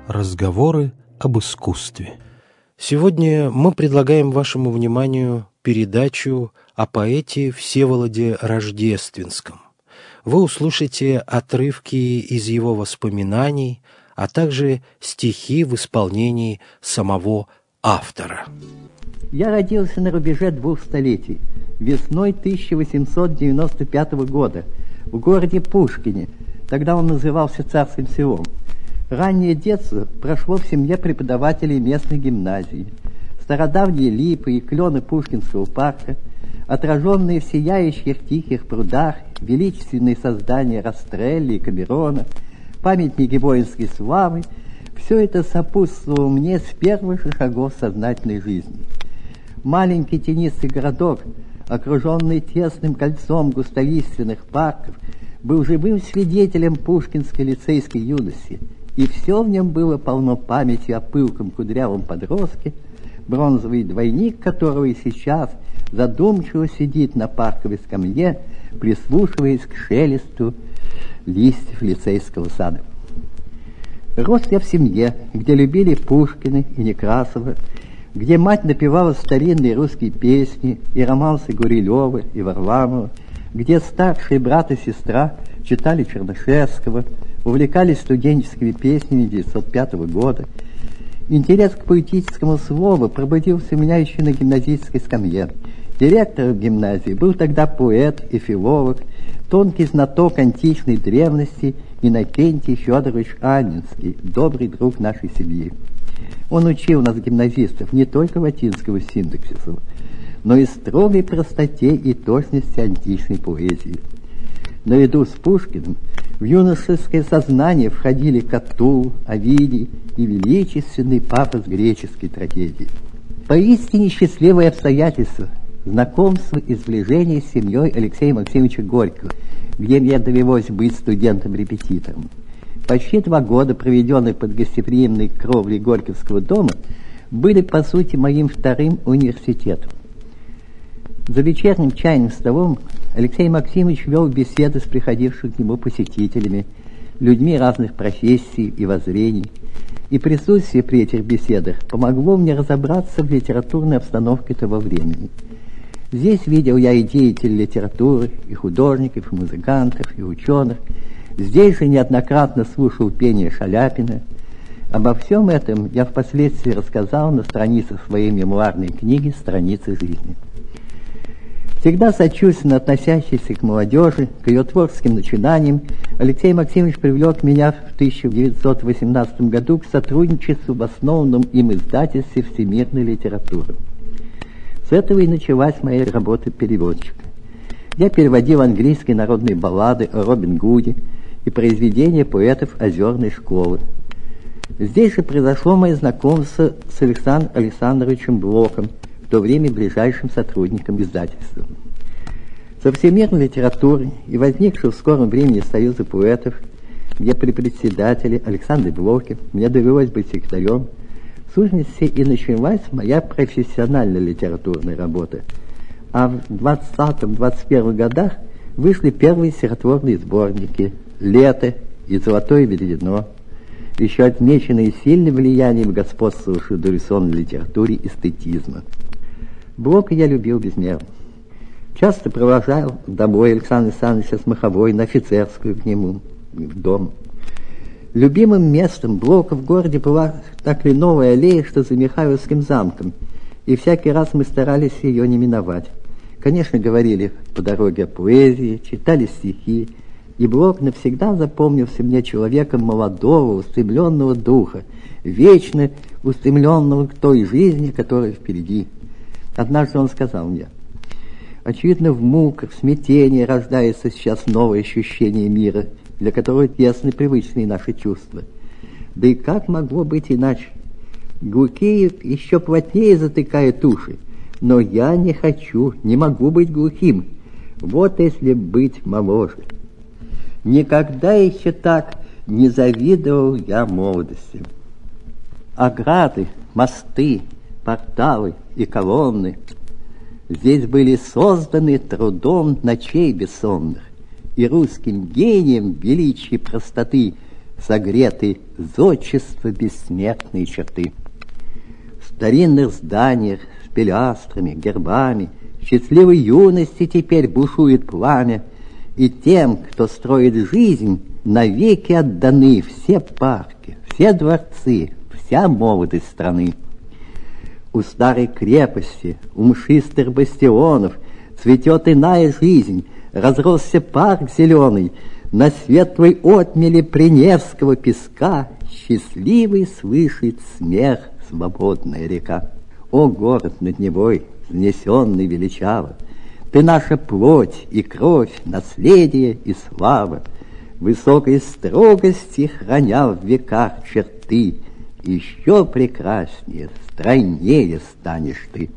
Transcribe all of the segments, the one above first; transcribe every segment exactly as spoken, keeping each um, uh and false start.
Разговоры об искусстве. Сегодня мы предлагаем вашему вниманию передачу о поэте Всеволоде Рождественском. Вы услышите отрывки из его воспоминаний, а также стихи в исполнении самого автора. Я родился на рубеже двух столетий, весной тысяча восемьсот девяносто пятого года, в городе Пушкине, тогда он назывался Царским Селом. Раннее детство прошло в семье преподавателей местной гимназии. Стародавние липы и клены Пушкинского парка, отраженные в сияющих тихих прудах, величественные создания Растрелли и Камерона, памятники воинской славы — все это сопутствовало мне с первых же шагов сознательной жизни. Маленький тенистый городок, окруженный тесным кольцом густолиственных парков, был живым свидетелем пушкинской лицейской юности, и все в нем было полно памяти о пылком кудрявом подростке, бронзовый двойник которого и сейчас задумчиво сидит на парковой скамье, прислушиваясь к шелесту листьев лицейского сада. Рос я в семье, где любили Пушкина и Некрасова, где мать напевала старинные русские песни и романсы Гурилева и Варламова, где старший брат и сестра читали Чернышевского, увлекались студенческими песнями девятьсот пятого года. Интерес к поэтическому слову пробудился у меня еще на гимназической скамье. Директором гимназии был тогда поэт и филолог, тонкий знаток античной древности Иннокентий Федорович Анненский, добрый друг нашей семьи. Он учил нас, гимназистов, не только латинского синтаксиса, но и строгой простоте и точности античной поэзии. Наряду с Пушкиным в юношеское сознание входили Катул, Овидий и величественный пафос греческой трагедии. Поистине счастливое обстоятельство знакомство и сближение с семьей Алексея Максимовича Горького, где мне довелось быть студентом-репетитором. Почти два года, проведенных под гостеприимной кровлей Горьковского дома, были, по сути, моим вторым университетом. За вечерним чайным столом Алексей Максимович вел беседы с приходившими к нему посетителями, людьми разных профессий и воззрений, и присутствие при этих беседах помогло мне разобраться в литературной обстановке того времени. Здесь видел я и деятелей литературы, и художников, и музыкантов, и ученых. Здесь же неоднократно слушал пение Шаляпина. Обо всем этом я впоследствии рассказал на страницах своей мемуарной книги «Страницы жизни». Всегда сочувственно относящийся к молодежи, к ее творческим начинаниям, Алексей Максимович привлек меня в тысяча девятьсот восемнадцатом году к сотрудничеству в основном им издательстве всемирной литературы. С этого и началась моя работа переводчика. Я переводил английские народные баллады о Робин Гуде и произведения поэтов Озерной школы. Здесь же произошло мое знакомство с Александром Александровичем Блоком, в то время ближайшим сотрудником издательства. Со всемирной литературой и возникшего в скором времени Союза поэтов, где при председателе Александре Блоке мне довелось быть секретарем, в сущности и началась моя профессиональная литературная работа. А в двадцатом-двадцать первом годах вышли первые стихотворные сборники «Лето» и «Золотое ведено», еще отмеченные сильным влиянием господствовавшей дореволюционной литературе эстетизма. Блока я любил безмерно. Часто провожал домой Александра Александровича с Маховой на Офицерскую к нему, в дом. Любимым местом Блока в городе была та кленовая аллея, что за Михайловским замком, и всякий раз мы старались ее не миновать. Конечно, говорили по дороге о поэзии, читали стихи, и Блок навсегда запомнился мне человеком молодого, устремленного духа, вечно устремленного к той жизни, которая впереди. Однажды он сказал мне: очевидно, в муках, в смятении рождается сейчас новое ощущение мира, для которого тесны привычные наши чувства. Да и как могло быть иначе? Глухие еще плотнее затыкают уши, но я не хочу, не могу быть глухим. Вот если быть моложе. Никогда еще так не завидовал я молодости. Ограды, мосты, порталы и колонны здесь были созданы трудом ночей бессонных, и русским гением величия простоты согреты зодчество бессмертной черты. В старинных зданиях с пилястрами, гербами счастливой юности теперь бушует пламя, и тем, кто строит жизнь, навеки отданы все парки, все дворцы, вся молодость страны. У старой крепости, у мшистых бастионов цветет иная жизнь, разросся парк зеленый, на светлой отмели Приневского песка счастливый слышит смех свободная река. О, город над Невой, внесенный величаво, ты наша плоть и кровь, наследие и слава, высокой строгости храня в веках черты, еще прекраснее, стройнее станешь ты.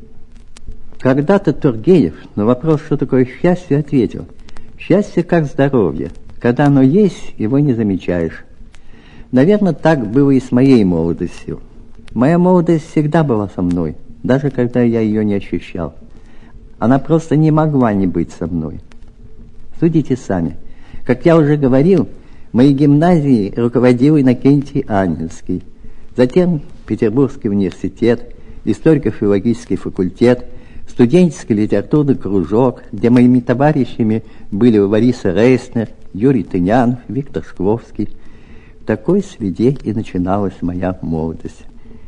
Когда-то Тургенев на вопрос, что такое счастье, ответил: счастье как здоровье, когда оно есть, его не замечаешь. Наверное, так было и с моей молодостью. Моя молодость всегда была со мной, даже когда я ее не ощущал. Она просто не могла не быть со мной. Судите сами. Как я уже говорил, моей гимназией руководил Иннокентий Анинский. Затем Петербургский университет, историко-филологический факультет, студенческий литературный кружок, где моими товарищами были Лариса Рейснер, Юрий Тынянов, Виктор Шкловский. В такой среде и начиналась моя молодость.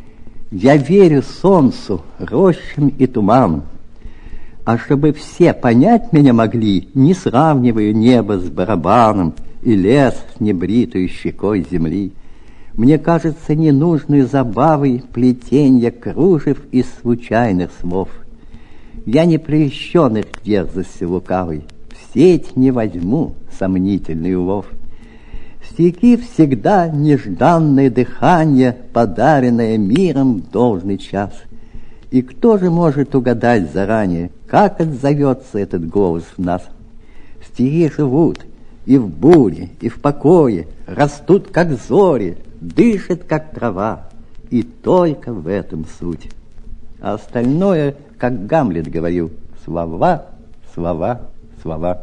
Я верю солнцу, рощам и туманам, а чтобы все понять меня могли, не сравниваю небо с барабаном и лес с небритой щекой земли. Мне кажется ненужной забавой плетенья кружев из случайных слов. Я не прельщенных дерзостью лукавой, в сеть не возьму сомнительный улов. Стихи всегда нежданное дыхание, подаренное миром в должный час. И кто же может угадать заранее, как отзовется этот голос в нас? Стихи живут и в буре, и в покое, растут, как зори, дышат, как трава, и только в этом суть. А остальное, как Гамлет говорил, слова, слова, слова.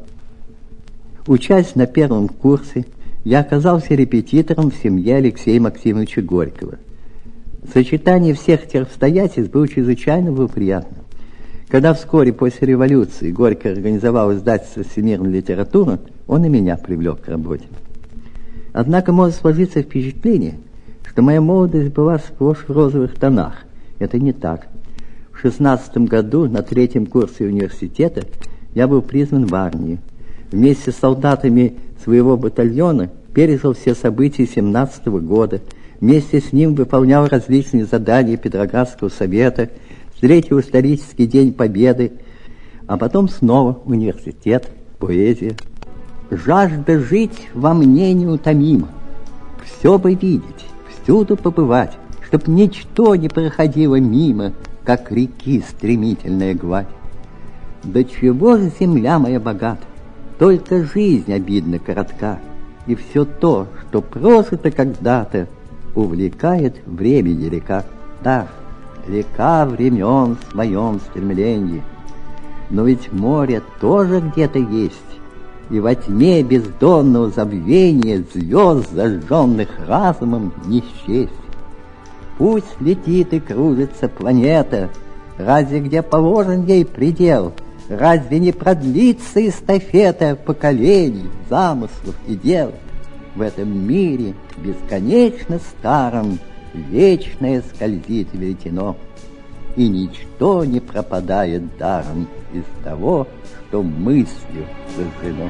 Учась на первом курсе, я оказался репетитором в семье Алексея Максимовича Горького. Сочетание всех этих обстоятельств было чрезвычайно благоприятно. Когда вскоре после революции Горький организовал издательство «Всемирная литература», он и меня привлек к работе. Однако может сложиться впечатление, что моя молодость была сплошь в розовых тонах. Это не так. В шестнадцатом году на третьем курсе университета я был призван в армию. Вместе с солдатами своего батальона пережил все события семнадцатого года, вместе с ним выполнял различные задания Петроградского совета, встретил исторический день Победы, а потом снова университет, поэзия. Жажда жить во мне неутомима, все бы видеть, всюду побывать, чтоб ничто не проходило мимо, как реки стремительная гладь. До чего же земля моя богата, только жизнь обидно коротка, и все то, что прожито когда-то, увлекает времени река. Да, река времен в своем стремлении, но ведь море тоже где-то есть, и во тьме бездонного забвения звезд, зажженных разумом, не счесть. Пусть летит и кружится планета, разве где положен ей предел? Разве не продлится эстафета поколений, замыслов и дел? В этом мире бесконечно старом вечное скользит веретено, и ничто не пропадает даром из того, что мыслью сожжено.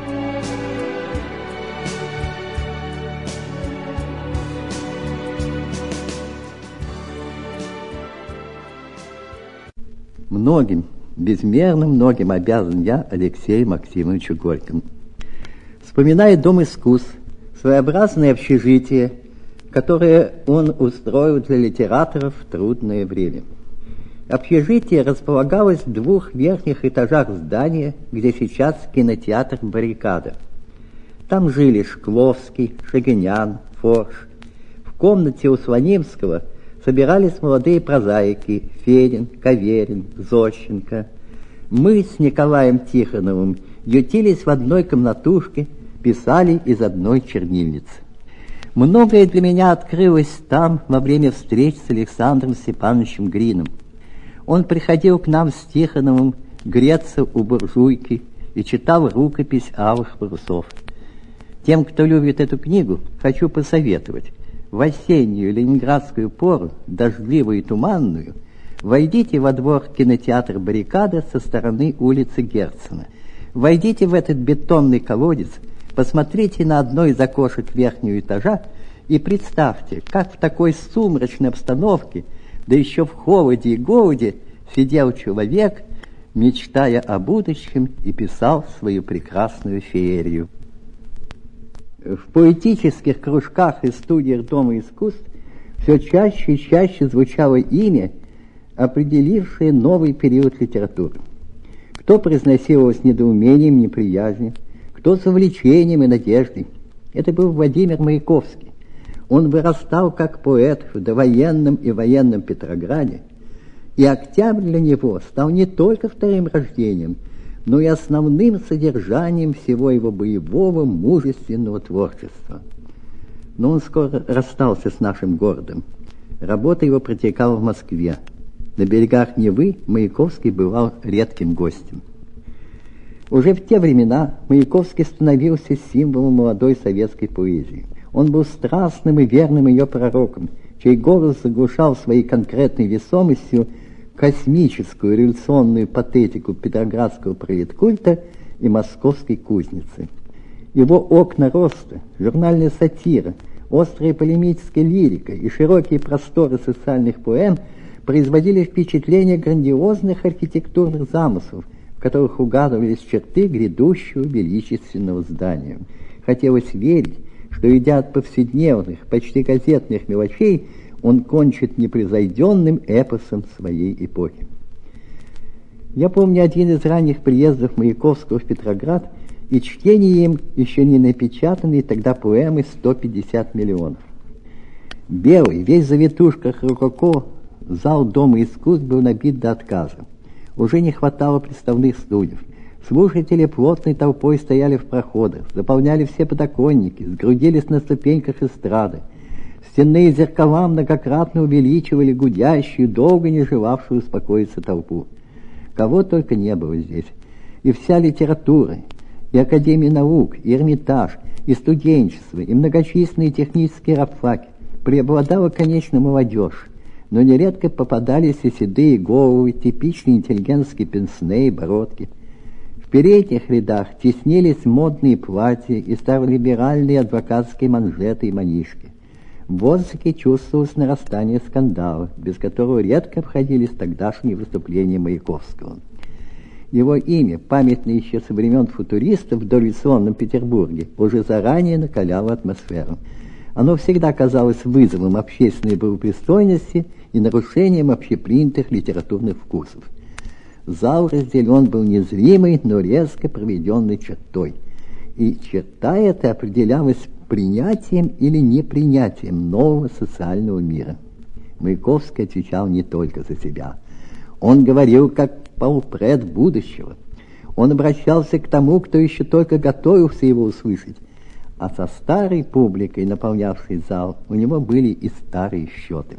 Многим, безмерно многим обязан я Алексею Максимовичу Горькому. Вспоминая Дом искусств, своеобразное общежитие, которое он устроил для литераторов в трудное время. Общежитие располагалось в двух верхних этажах здания, где сейчас кинотеатр «Баррикада». Там жили Шкловский, Шагинян, Форш. В комнате у Сванимского собирались молодые прозаики Федин, Каверин, Зощенко. Мы с Николаем Тихоновым ютились в одной комнатушке, писали из одной чернильницы. Многое для меня открылось там во время встреч с Александром Степановичем Грином. Он приходил к нам с Тихоновым греться у буржуйки и читал рукопись «Алых парусов». Тем, кто любит эту книгу, хочу посоветовать. В осеннюю ленинградскую пору, дождливую и туманную, войдите во двор кинотеатра «Баррикада» со стороны улицы Герцена. Войдите в этот бетонный колодец, посмотрите на одно из окошек верхнего этажа и представьте, как в такой сумрачной обстановке, да еще в холоде и голоде, сидел человек, мечтая о будущем, и писал свою прекрасную феерию. В поэтических кружках и студиях Дома искусств все чаще и чаще звучало имя, определившее новый период литературы. Кто произносил его с недоумением, неприязнью, кто с увлечением и надеждой. Это был Владимир Маяковский. Он вырастал как поэт в довоенном и военном Петрограде, и октябрь для него стал не только вторым рождением, но и основным содержанием всего его боевого, мужественного творчества. Но он скоро расстался с нашим городом. Работа его протекала в Москве. На берегах Невы Маяковский бывал редким гостем. Уже в те времена Маяковский становился символом молодой советской поэзии. Он был страстным и верным ее пророком, чей голос заглушал своей конкретной весомостью космическую революционную патетику петроградского пролеткульта и московской кузницы. Его окна роста, журнальная сатира, острая полемическая лирика и широкие просторы социальных поэм производили впечатление грандиозных архитектурных замыслов, в которых угадывались черты грядущего величественного здания. Хотелось верить, что, идя от повседневных, почти газетных мелочей, он кончит непревзойденным эпосом своей эпохи. Я помню один из ранних приездов Маяковского в Петроград и чтение им еще не напечатанной тогда поэмы «сто пятьдесят миллионов». Белый, весь в завитушках рококо, зал Дома искусств был набит до отказа. Уже не хватало приставных стульев. Слушатели плотной толпой стояли в проходах, заполняли все подоконники, сгрудились на ступеньках эстрады. Стенные зеркала многократно увеличивали гудящую, долго не желавшую успокоиться толпу. Кого только не было здесь. И вся литература, и Академия наук, и Эрмитаж, и студенчество, и многочисленные технические рабфаки. Преобладала, конечно, молодежь, но нередко попадались и седые головы, типичные интеллигентские пенсне и бородки. В передних рядах теснились модные платья и старолиберальные адвокатские манжеты и манишки. В воздухе чувствовалось нарастание скандала, без которого редко обходились тогдашние выступления Маяковского. Его имя, памятное еще со времен футуристов в дореволюционном Петербурге, уже заранее накаляло атмосферу. Оно всегда казалось вызовом общественной благопристойности и нарушением общепринятых литературных вкусов. Зал разделен был незримой, но резко проведенной чертой. И черта эта определялась принятием или непринятием нового социального мира. Маяковский отвечал не только за себя. Он говорил как полпред будущего. Он обращался к тому, кто еще только готовился его услышать. А со старой публикой, наполнявшей зал, у него были и старые счеты.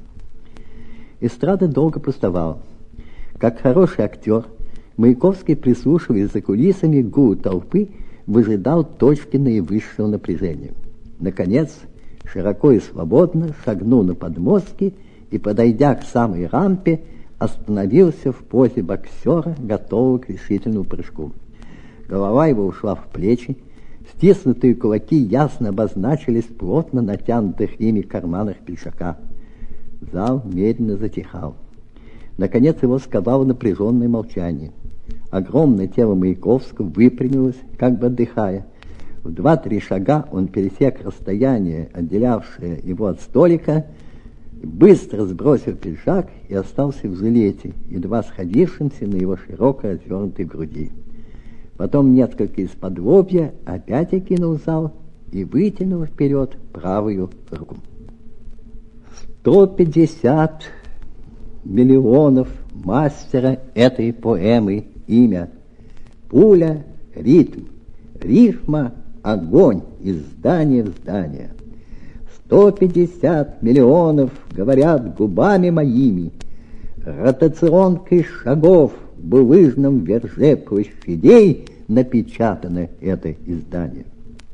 Эстрада долго пустовала. Как хороший актер, Маяковский, прислушиваясь за кулисами к гулу толпы, выжидал точки наивысшего напряжения. Наконец, широко и свободно шагнул на подмостки и, подойдя к самой рампе, остановился в позе боксера, готового к решительному прыжку. Голова его ушла в плечи, стиснутые кулаки ясно обозначились в плотно натянутых ими карманах пиджака. Зал медленно затихал. Наконец его сковало напряженное молчание. Огромное тело Маяковского выпрямилось, как бы отдыхая. В два-три шага он пересек расстояние, отделявшее его от столика, быстро сбросил пиджак и остался в жилете, едва сходившимся на его широко развернутой груди. Потом несколько из-под лобья опять окинул зал и вытянул вперед правую руку. Сто пятьдесят миллионов мастера этой поэмы имя. Пуля, ритм, рифма, огонь из здания в здание. Сто пятьдесят миллионов говорят губами моими. Ротационкой шагов в булыжном верже площадей напечатано это издание.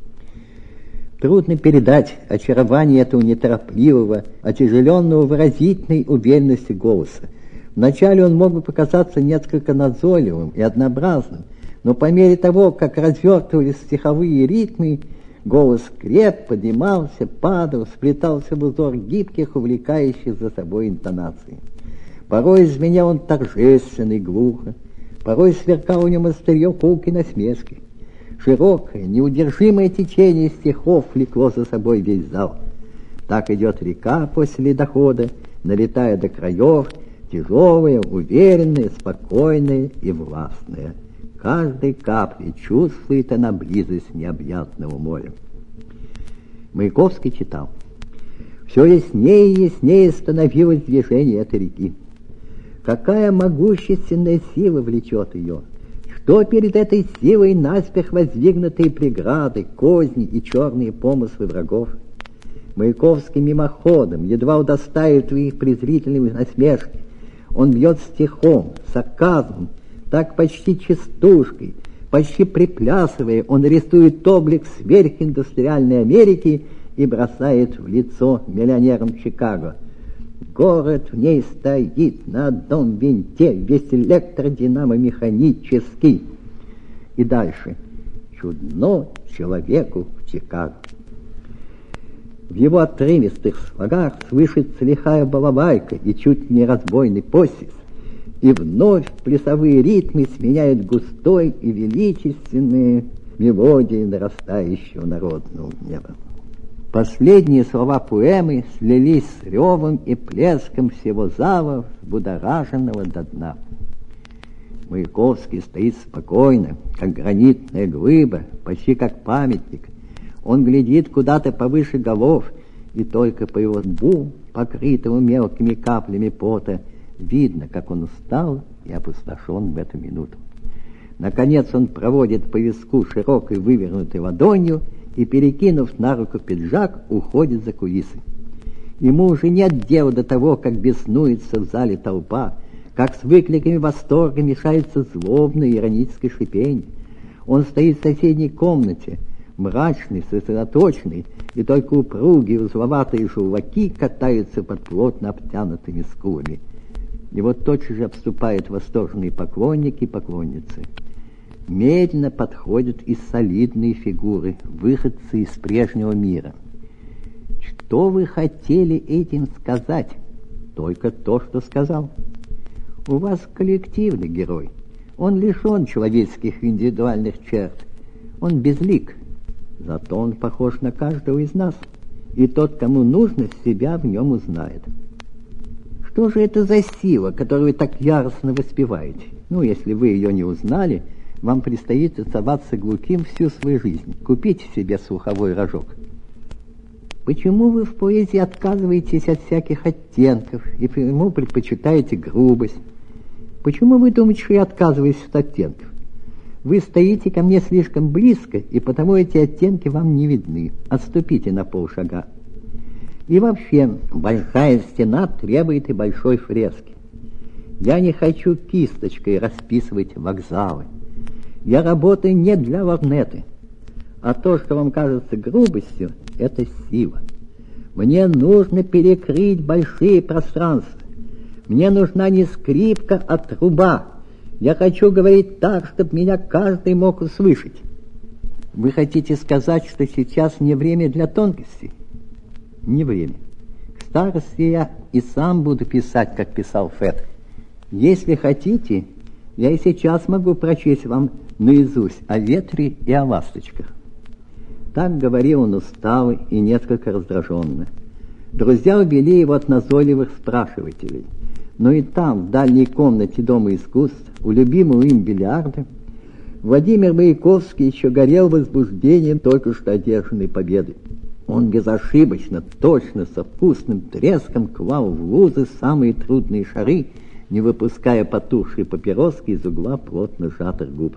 Трудно передать очарование этого неторопливого, отяжеленного выразительной уверенности голоса. Вначале он мог бы показаться несколько назойливым и однообразным, но по мере того, как развертывались стиховые ритмы, голос креп, поднимался, падал, сплетался в узор гибких, увлекающих за собой интонаций. Порой изменял он торжественно и глухо, порой сверкал у него острие колки насмешки. Широкое, неудержимое течение стихов влекло за собой весь зал. Так идет река после ледохода, налетая до краев, тяжелая, уверенная, спокойная и властная. Каждой каплей чувствует она близость необъятного моря. Маяковский читал: «Все яснее и яснее становилось движение этой реки. Какая могущественная сила влечет ее! Что перед этой силой наспех воздвигнутые преграды, козни и черные помыслы врагов? Маяковский мимоходом едва удостаивает их презрительной насмешки. Он бьет стихом, сарказмом, так почти частушкой, почти приплясывая, он рисует облик сверхиндустриальной Америки и бросает в лицо миллионерам Чикаго. Город в ней стоит на одном винте, весь электродинамомеханический. И дальше. Чудно человеку в Чикаго. В его отрывистых слогах слышится лихая балалайка и чуть не разбойный посис, и вновь плясовые ритмы сменяют густой и величественные мелодии нарастающего народного неба. Последние слова поэмы слились с ревом и плеском всего зала, взбудораженного до дна. Маяковский стоит спокойно, как гранитная глыба, почти как памятник. Он глядит куда-то повыше голов, и только по его лбу, покрытому мелкими каплями пота, видно, как он устал и опустошен в эту минуту. Наконец он проводит по виску широкой вывернутой ладонью и, перекинув на руку пиджак, уходит за кулисы. Ему уже нет дела до того, как беснуется в зале толпа, как с выкликами восторга мешается злобное ироническое шипение. Он стоит в соседней комнате, мрачный, сосредоточенный, и только упругие узловатые желваки катаются под плотно обтянутыми скулами. Его тотчас же обступают восторженные поклонники и поклонницы. Медленно подходят и солидные фигуры, выходцы из прежнего мира. Что вы хотели этим сказать? Только то, что сказал. У вас коллективный герой. Он лишен человеческих индивидуальных черт. Он безлик. Зато он похож на каждого из нас. И тот, кому нужно, себя в нем узнает. Что же это за сила, которую вы так яростно воспеваете? Ну, если вы ее не узнали, вам предстоит оставаться глухим всю свою жизнь. Купите себе слуховой рожок. Почему вы в поэзии отказываетесь от всяких оттенков и почему предпочитаете грубость? Почему вы думаете, что я отказываюсь от оттенков? Вы стоите ко мне слишком близко, и потому эти оттенки вам не видны. Отступите на полшага. И вообще, большая стена требует и большой фрески. Я не хочу кисточкой расписывать вокзалы. Я работаю не для лорнеты. А то, что вам кажется грубостью, это сила. Мне нужно перекрыть большие пространства. Мне нужна не скрипка, а труба. Я хочу говорить так, чтобы меня каждый мог услышать. Вы хотите сказать, что сейчас не время для тонкостей? Не время. К старости я и сам буду писать, как писал Фет. Если хотите, я и сейчас могу прочесть вам наизусть о ветре и о ласточках. Так говорил он устало и несколько раздраженно. Друзья увели его от назойливых спрашивателей. Но и там, в дальней комнате Дома искусств, у любимого им бильярда, Владимир Маяковский еще горел возбуждением только что одержанной победы. Он безошибочно, точно, со вкусным треском клал в лузы самые трудные шары, не выпуская потухшие папироски из угла плотно сжатых губ.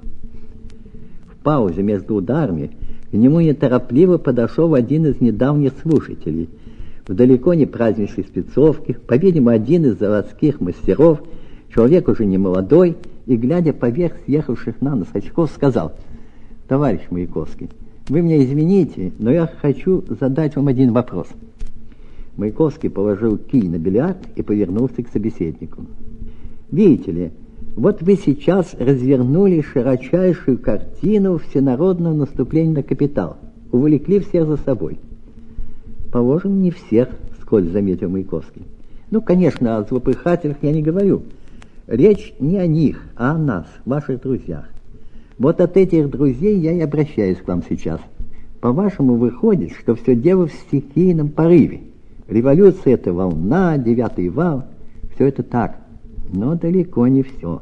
В паузе между ударами к нему неторопливо подошел один из недавних слушателей, в далеко не праздничной спецовке, по-видимому, один из заводских мастеров, человек уже не молодой, и, глядя поверх съехавших на нос очков, сказал: «Товарищ Маяковский, вы меня извините, но я хочу задать вам один вопрос». Маяковский положил кий на бильярд и повернулся к собеседнику. «Видите ли, вот вы сейчас развернули широчайшую картину всенародного наступления на капитал, увлекли всех за собой». «Положим, не всех», — вскользь заметил Маяковский. «Ну, конечно, о злопыхателях я не говорю. Речь не о них, а о нас, ваших друзьях. Вот от этих друзей я и обращаюсь к вам сейчас. По-вашему, выходит, что все дело в стихийном порыве. Революция — это волна, девятый вал, все это так, но далеко не все.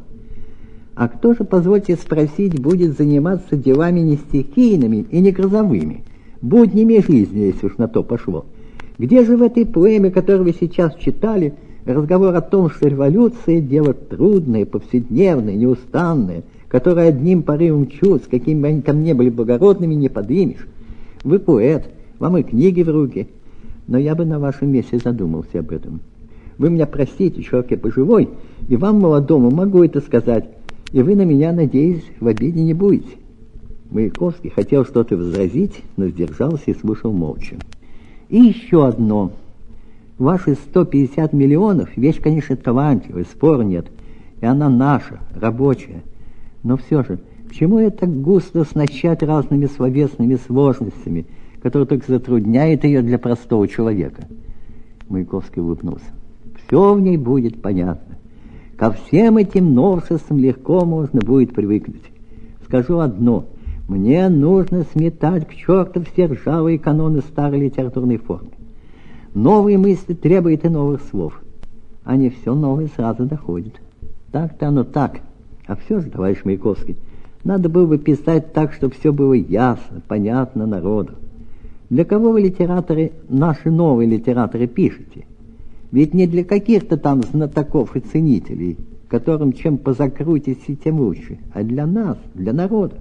А кто же, позвольте спросить, будет заниматься делами не стихийными и не грозовыми, буднями жизни, если уж на то пошло? Где же в этой поэме, которую вы сейчас читали, разговор о том, что революция — дело трудное, повседневное, неустанное, которое одним порывом чувств, какими бы они там ни были благородными, не подымешь? Вы поэт, вам и книги в руки, но я бы на вашем месте задумался об этом. Вы меня простите, человек я пожилой, и вам, молодому, могу это сказать, и вы на меня, надеюсь, в обиде не будете». Маяковский хотел что-то возразить, но сдержался и слушал молча. «И еще одно. Ваши сто пятьдесят миллионов — вещь, конечно, талантливая, спора нет, и она наша, рабочая. Но все же, к чему это так густо оснащать разными словесными сложностями, которые только затрудняют ее для простого человека?» Маяковский улыбнулся. «Все в ней будет понятно. Ко всем этим новшествам легко можно будет привыкнуть. Скажу одно. Мне нужно сметать к черту все ржавые каноны старой литературной формы. Новые мысли требуют и новых слов. А не все новое сразу доходит. Так-то оно так. А все же, товарищ Маяковский, надо было бы писать так, чтобы все было ясно, понятно народу. Для кого вы, литераторы, наши новые литераторы, пишете? Ведь не для каких-то там знатоков и ценителей, которым чем позакрутите, тем лучше, а для нас, для народа.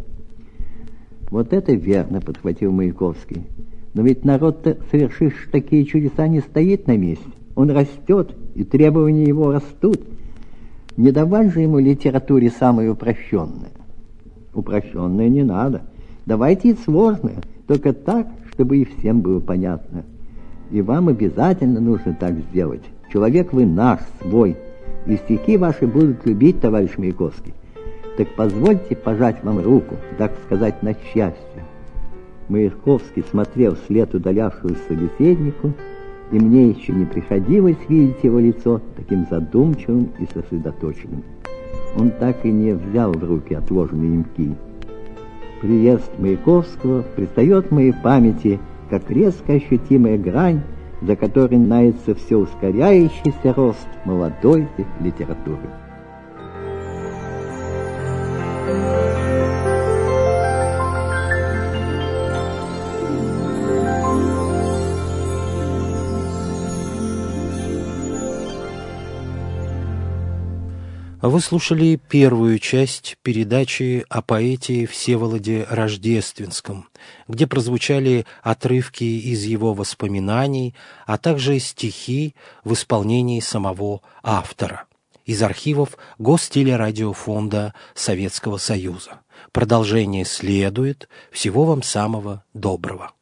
Вот это верно, подхватил Маяковский. Но ведь народ-то, совершивший такие чудеса, не стоит на месте. Он растет, и требования его растут. Не давать же ему литературе самое упрощенное. Упрощенное не надо. Давайте и сложное, только так, чтобы и всем было понятно. И вам обязательно нужно так сделать. Человек вы наш, свой, и стихи ваши будут любить, товарищ Маяковский. Так позвольте пожать вам руку, так сказать, на счастье». Маяковский смотрел вслед удалявшегося собеседнику, и мне еще не приходилось видеть его лицо таким задумчивым и сосредоточенным. Он так и не взял в руки отложенный им кий. Приезд Маяковского предстает в моей памяти как резко ощутимая грань, за которой начинается все ускоряющийся рост молодой литературы. Вы слушали первую часть передачи о поэте Всеволоде Рождественском, где прозвучали отрывки из его воспоминаний, а также стихи в исполнении самого автора из архивов Гостелерадиофонда Советского Союза. Продолжение следует. Всего вам самого доброго.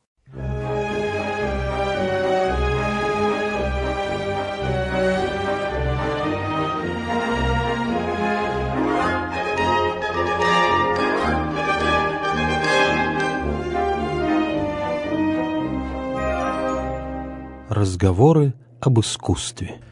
Разговоры об искусстве.